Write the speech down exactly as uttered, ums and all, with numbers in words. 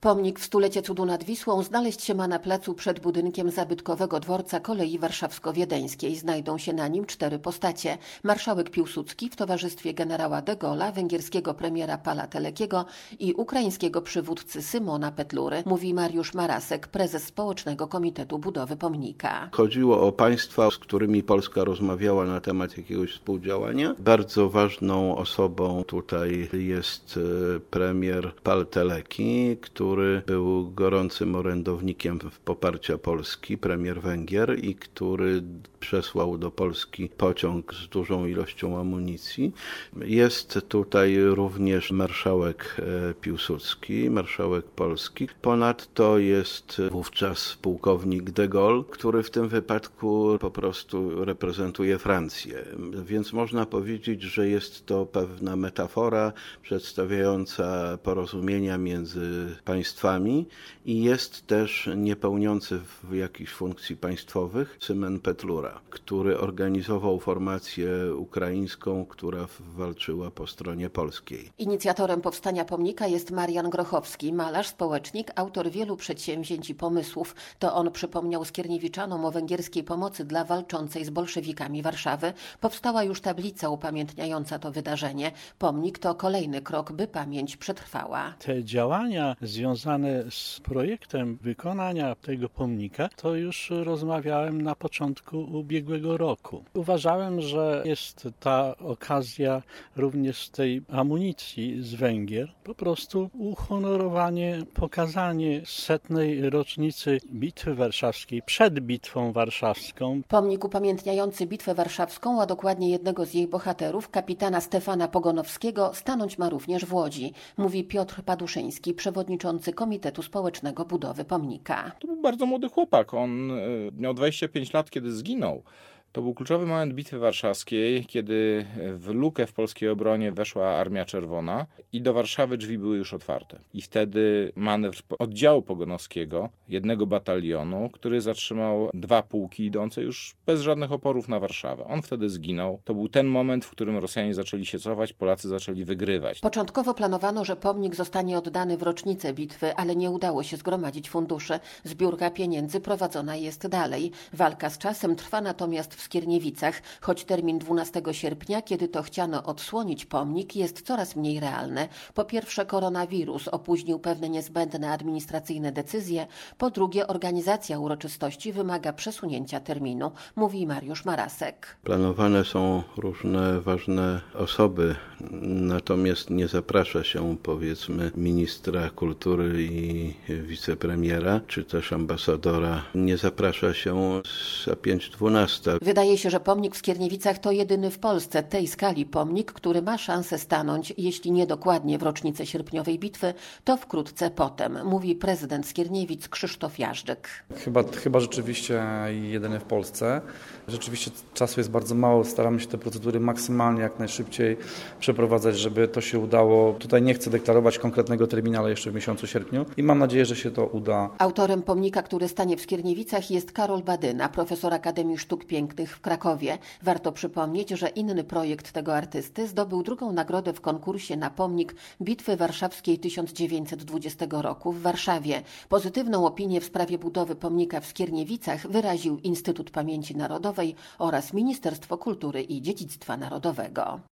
Pomnik w stulecie cudu nad Wisłą znaleźć się ma na placu przed budynkiem zabytkowego dworca kolei warszawsko-wiedeńskiej. Znajdą się na nim cztery postacie. Marszałek Piłsudski w towarzystwie generała de Gaulle'a, węgierskiego premiera Pala Telekiego i ukraińskiego przywódcy Szymona Petlury, mówi Mariusz Marasek, prezes Społecznego Komitetu Budowy Pomnika. Chodziło o państwa, z którymi Polska rozmawiała na temat jakiegoś współdziałania. Bardzo ważną osobą tutaj jest premier Pal Teleki, który był gorącym orędownikiem poparcia Polski, premier Węgier, i który przesłał do Polski pociąg z dużą ilością amunicji. Jest tutaj również marszałek Piłsudski, marszałek Polski. Ponadto jest wówczas pułkownik de Gaulle, który w tym wypadku po prostu reprezentuje Francję. Więc można powiedzieć, że jest to pewna metafora przedstawiająca porozumienia między państwami i jest też niepełniący w jakichś funkcji państwowych Szymon Petlura, który organizował formację ukraińską, która walczyła po stronie polskiej. Inicjatorem powstania pomnika jest Marian Grochowski, malarz, społecznik, autor wielu przedsięwzięć i pomysłów. To on przypomniał skierniewiczanom o węgierskiej pomocy dla walczącej z bolszewikami Warszawy. Powstała już tablica upamiętniająca to wydarzenie. Pomnik to kolejny krok, by pamięć przetrwała. Te działania związane z projektem wykonania tego pomnika, to już rozmawiałem na początku ubiegłego roku. Uważałem, że jest ta okazja również tej amunicji z Węgier, po prostu uhonorowanie, pokazanie setnej rocznicy Bitwy Warszawskiej, przed Bitwą Warszawską. Pomnik upamiętniający Bitwę Warszawską, a dokładnie jednego z jej bohaterów, kapitana Stefana Pogonowskiego, stanąć ma również w Łodzi, mówi Piotr Paduszyński, przewodniczący Komitetu Społecznego Budowy Pomnika. To był bardzo młody chłopak. On miał dwadzieścia pięć lat, kiedy zginął. To był kluczowy moment Bitwy Warszawskiej, kiedy w lukę w polskiej obronie weszła Armia Czerwona i do Warszawy drzwi były już otwarte. I wtedy manewr oddziału pogonowskiego, jednego batalionu, który zatrzymał dwa pułki idące już bez żadnych oporów na Warszawę. On wtedy zginął. To był ten moment, w którym Rosjanie zaczęli się cofać, Polacy zaczęli wygrywać. Początkowo planowano, że pomnik zostanie oddany w rocznicę bitwy, ale nie udało się zgromadzić funduszy. Zbiórka pieniędzy prowadzona jest dalej. Walka z czasem trwa natomiast w Skierniewicach, choć termin dwunastego sierpnia, kiedy to chciano odsłonić pomnik, jest coraz mniej realny. Po pierwsze, koronawirus opóźnił pewne niezbędne administracyjne decyzje, po drugie, organizacja uroczystości wymaga przesunięcia terminu, mówi Mariusz Marasek. Planowane są różne ważne osoby, natomiast nie zaprasza się, powiedzmy, ministra kultury i wicepremiera, czy też ambasadora. Nie zaprasza się za pięć dwunasta. Wydaje się, że pomnik w Skierniewicach to jedyny w Polsce tej skali pomnik, który ma szansę stanąć, jeśli nie dokładnie w rocznicę sierpniowej bitwy, to wkrótce potem, mówi prezydent Skierniewic Krzysztof Jażdżyk. Chyba, chyba rzeczywiście jedyny w Polsce. Rzeczywiście czasu jest bardzo mało, staramy się te procedury maksymalnie jak najszybciej przeprowadzać, żeby to się udało. Tutaj nie chcę deklarować konkretnego terminu, ale jeszcze w miesiącu sierpniu i mam nadzieję, że się to uda. Autorem pomnika, który stanie w Skierniewicach, jest Karol Badyna, profesor Akademii Sztuk Pięknych w Krakowie. Warto przypomnieć, że inny projekt tego artysty zdobył drugą nagrodę w konkursie na pomnik Bitwy Warszawskiej tysiąc dziewięćset dwudziestego roku w Warszawie. Pozytywną opinię w sprawie budowy pomnika w Skierniewicach wyraził Instytut Pamięci Narodowej oraz Ministerstwo Kultury i Dziedzictwa Narodowego.